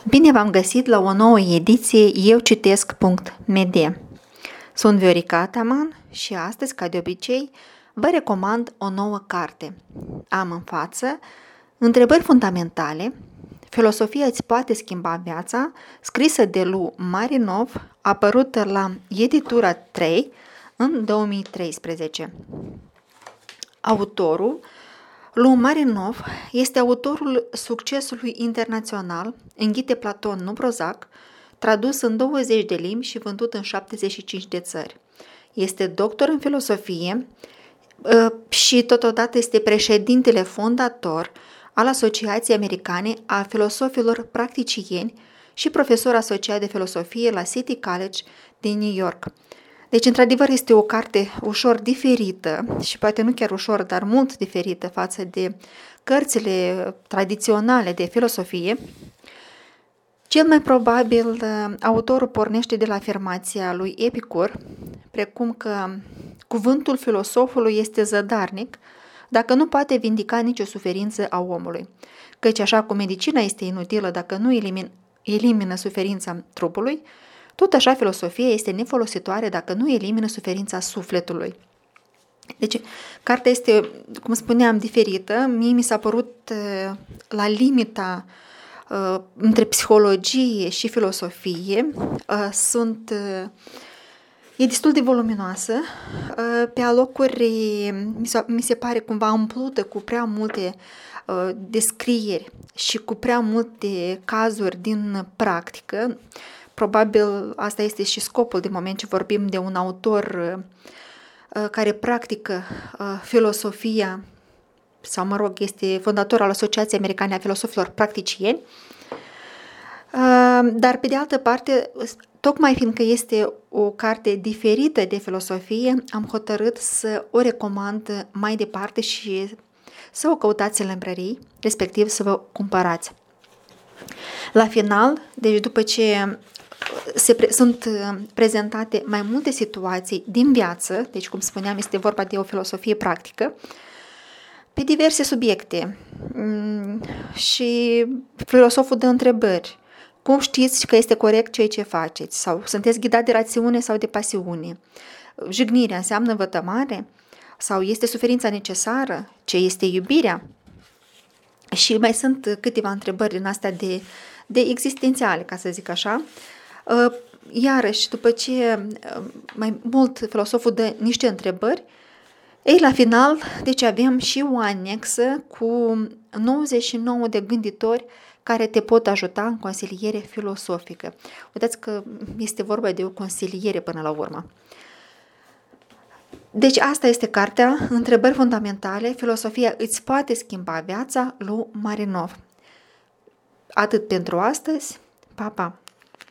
Bine v-am găsit la o nouă ediție eucitesc.md. Sunt Viorica Ataman și astăzi, ca de obicei, vă recomand o nouă carte. Am în față Întrebări fundamentale, Filosofia îți poate schimba viața, scrisă de lui Marinov, apărută la editura 3 în 2013. Autorul lui Marinov este autorul succesului internațional Înghite Platon, nu Prozac, tradus în 20 de limbi și vândut în 75 de țări. Este doctor în filosofie și totodată este președintele fondator al Asociației Americane a Filosofilor Practicieni și profesor asociat de filosofie la City College din New York. Deci, într-adevăr, este o carte ușor diferită și poate nu chiar ușor, dar mult diferită față de cărțile tradiționale de filosofie. Cel mai probabil, autorul pornește de la afirmația lui Epicur, precum că cuvântul filosofului este zădarnic dacă nu poate vindica nicio suferință a omului, căci așa cum medicina este inutilă dacă nu elimină suferința trupului, tot așa filosofia este nefolositoare dacă nu elimină suferința sufletului. Deci, cartea este, cum spuneam, diferită. Mie mi s-a părut la limita între psihologie și filosofie. E destul de voluminoasă. Pe alocuri mi se pare cumva umplută cu prea multe descrieri și cu prea multe cazuri din practică. Probabil asta este și scopul din moment ce vorbim de un autor care practică filosofia, sau mă rog, este fondator al Asociației Americane a Filosofilor Practicieni, dar pe de altă parte, tocmai fiindcă este o carte diferită de filosofie, am hotărât să o recomand mai departe și să o căutați în librării, respectiv să vă cumpărați. La final, deci după ce sunt prezentate mai multe situații din viață, deci cum spuneam este vorba de o filosofie practică, pe diverse subiecte și filosoful dă întrebări. Cum știți că este corect ceea ce faceți? Sau sunteți ghidați de rațiune sau de pasiune? Jignirea înseamnă vătămare? Sau este suferința necesară? Ce este iubirea? Și mai sunt câteva întrebări din astea de existențiale, ca să zic așa. Iarăși, după ce mai mult filosoful dă niște întrebări, la final, deci avem și o anexă cu 99 de gânditori care te pot ajuta în consiliere filosofică. Uitați că este vorba de o consiliere până la urmă. Deci asta este cartea, Întrebări fundamentale, Filosofia îți poate schimba viața, lui Marinov. Atât pentru astăzi, pa, pa!